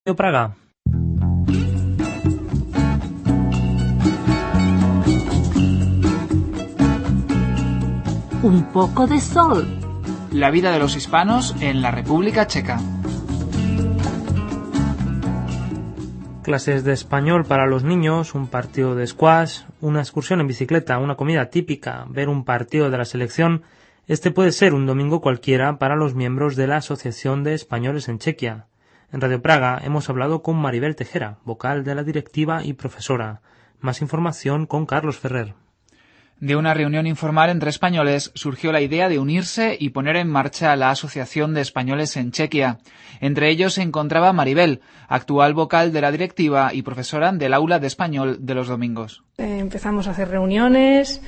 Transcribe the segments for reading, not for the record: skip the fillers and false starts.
Praga. Un poco de sol. La vida de los hispanos en la República Checa. Clases de español para los niños, un partido de squash, una excursión en bicicleta, una comida típica, ver un partido de la selección. Este puede ser un domingo cualquiera para los miembros de la Asociación de Españoles en Chequia. En Radio Praga hemos hablado con Maribel Tejera, vocal de la directiva y profesora. Más información con Carlos Ferrer. De una reunión informal entre españoles surgió la idea de unirse y poner en marcha la Asociación de Españoles en Chequia. Entre ellos se encontraba Maribel, actual vocal de la directiva y profesora del aula de español de los domingos. Empezamos a hacer reuniones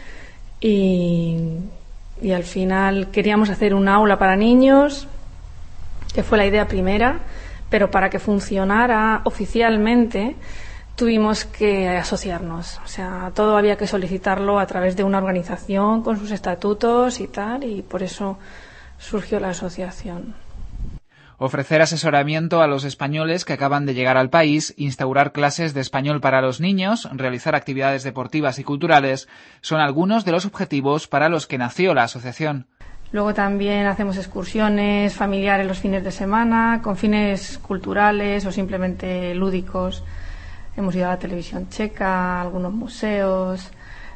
y al final queríamos hacer un aula para niños, que fue la idea primera, pero para que funcionara oficialmente tuvimos que asociarnos, o sea, todo había que solicitarlo a través de una organización con sus estatutos y tal, y por eso surgió la asociación. Ofrecer asesoramiento a los españoles que acaban de llegar al país, instaurar clases de español para los niños, realizar actividades deportivas y culturales, son algunos de los objetivos para los que nació la asociación. Luego también hacemos excursiones familiares los fines de semana, con fines culturales o simplemente lúdicos. Hemos ido a la televisión checa, a algunos museos,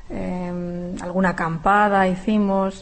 alguna acampada hicimos.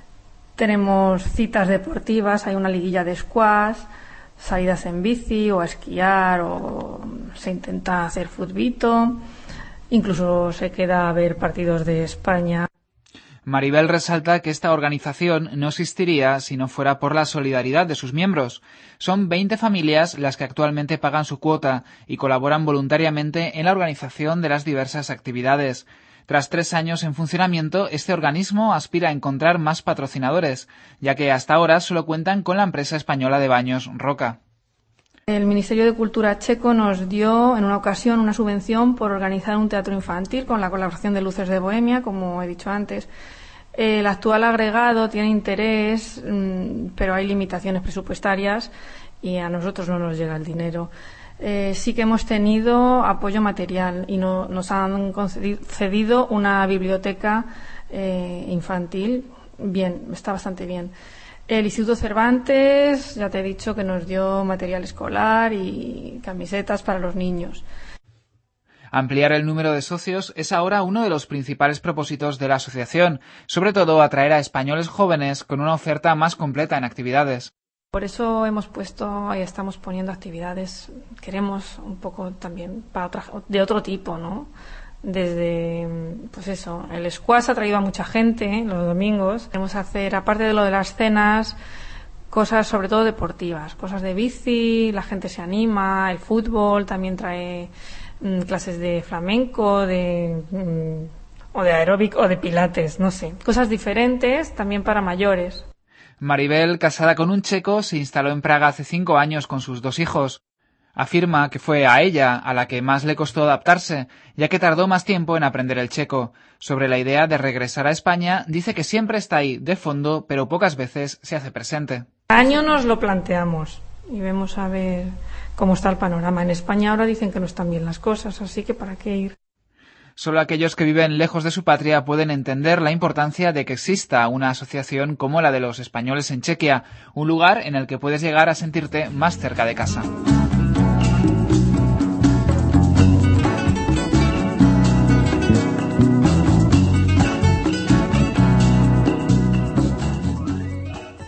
Tenemos citas deportivas, hay una liguilla de squash, salidas en bici o a esquiar, o se intenta hacer futbito, incluso se queda a ver partidos de España. Maribel resalta que esta organización no existiría si no fuera por la solidaridad de sus miembros. Son 20 familias las que actualmente pagan su cuota y colaboran voluntariamente en la organización de las diversas actividades. Tras 3 años en funcionamiento, este organismo aspira a encontrar más patrocinadores, ya que hasta ahora solo cuentan con la empresa española de baños Roca. El Ministerio de Cultura checo nos dio en una ocasión una subvención por organizar un teatro infantil con la colaboración de Luces de Bohemia, como he dicho antes. El actual agregado tiene interés, pero hay limitaciones presupuestarias y a nosotros no nos llega el dinero. Sí que hemos tenido apoyo material y nos han cedido una biblioteca infantil. Bien, está bastante bien. El Instituto Cervantes, ya te he dicho que nos dio material escolar y camisetas para los niños. Ampliar el número de socios es ahora uno de los principales propósitos de la asociación, sobre todo atraer a españoles jóvenes con una oferta más completa en actividades. Por eso estamos poniendo actividades, queremos un poco también de otro tipo, ¿no? Desde, pues eso, el squash ha traído a mucha gente los domingos. Queremos hacer, aparte de lo de las cenas, cosas sobre todo deportivas, cosas de bici, la gente se anima, el fútbol también trae clases de flamenco, o de aeróbic o de pilates, no sé, cosas diferentes también para mayores. Maribel, casada con un checo, se instaló en Praga hace 5 años con sus 2 hijos. Afirma que fue a ella a la que más le costó adaptarse, ya que tardó más tiempo en aprender el checo. Sobre la idea de regresar a España, dice que siempre está ahí, de fondo, pero pocas veces se hace presente. Cada año nos lo planteamos y vemos a ver cómo está el panorama. En España ahora dicen que no están bien las cosas, así que ¿para qué ir? Solo aquellos que viven lejos de su patria pueden entender la importancia de que exista una asociación como la de los españoles en Chequia, un lugar en el que puedes llegar a sentirte más cerca de casa.